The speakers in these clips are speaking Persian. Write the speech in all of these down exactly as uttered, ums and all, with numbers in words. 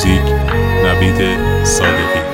موزیک نوید صادقی.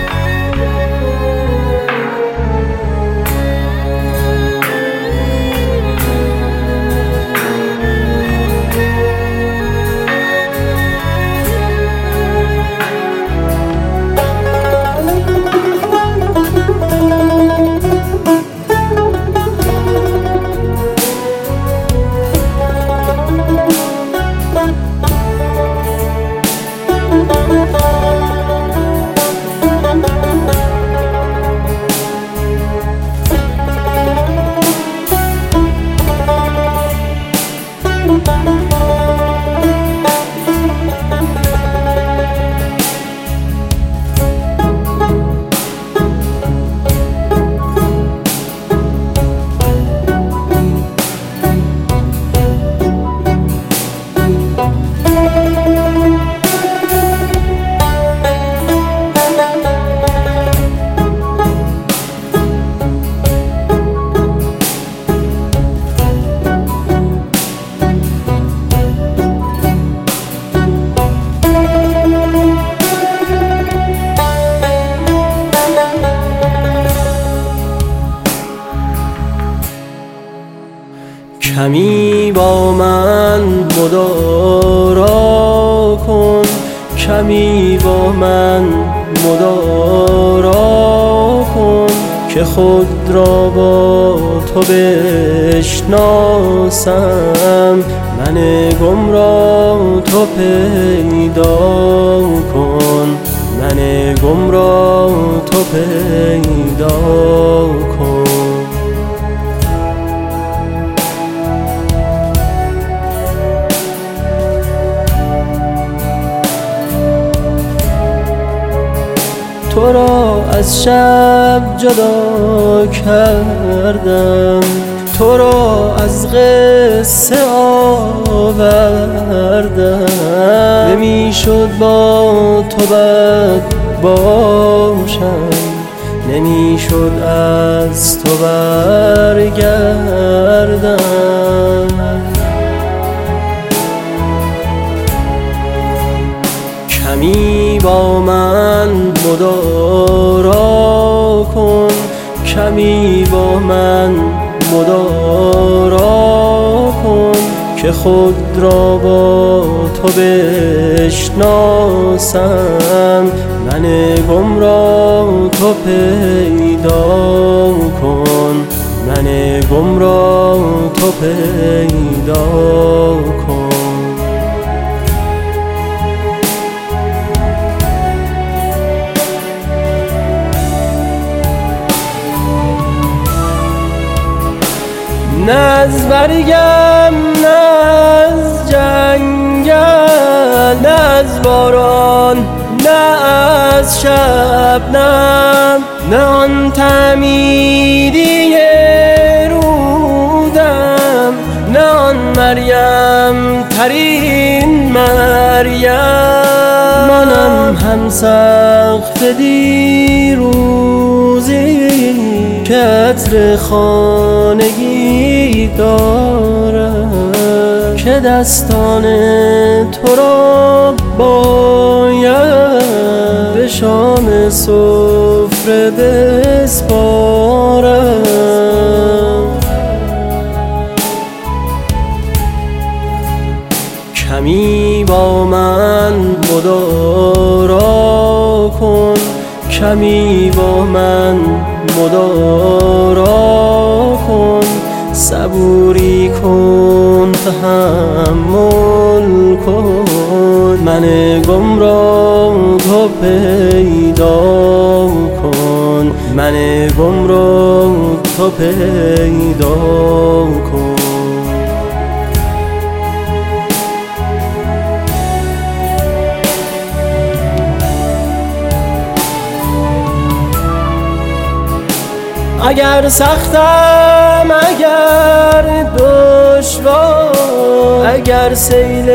کمی با من مدارا کن، کمی با من مدارا کن که خود را با تو بشناسم. من گم را تو پیدا کن، من گم را تو پیدا کن. تو را از شب جدا کردم، تو را از قصه آوردم. نمیشد با تو بد باشم، نمیشد از تو برگردم. کمی با من مدارا کن، کمی با من مدارا کن که خود را با تو بشناسم. من گم را تو پیدا کن، من گم را تو پیدا کن. نه از برگم نه از جنگل، نه از باران نه از شبنم، نه آن تعمیری رودم، نه آن مریم ترین مریم. منم هم سقف دیروزی که عطر خانگی دارم، که دستان تو را باید به شام سفره بسپارم. کمی با من مدارا کن، کمی با من مدارا کن. صبوری کن تحمل کن، من گم را تو پیدا کن، من گم را تو پیدا کن. اگر سختم اگر دشوار، اگر سیل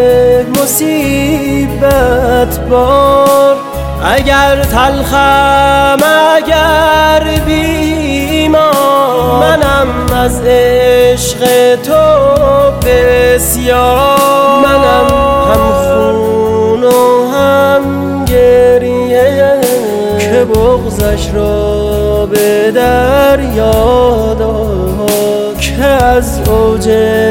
مصیبت بار، اگر تلخم اگر بیمار، منم از عشق تو بسیار. منم هم خون و هم که بغضش را به دریا داد، که از اوج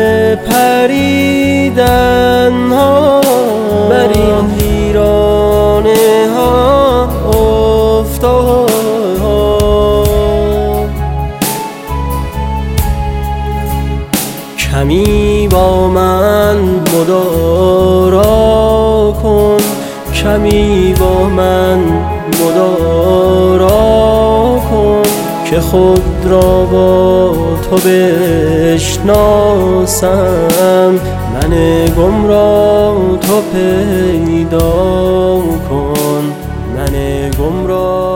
پریدن ها بر این ویرانه ها افتاد. کمی با من مدارا کن، کمی با من مدارا کن، که خود را با تو بشناسم. من گم را تو پیدا کن، من گم را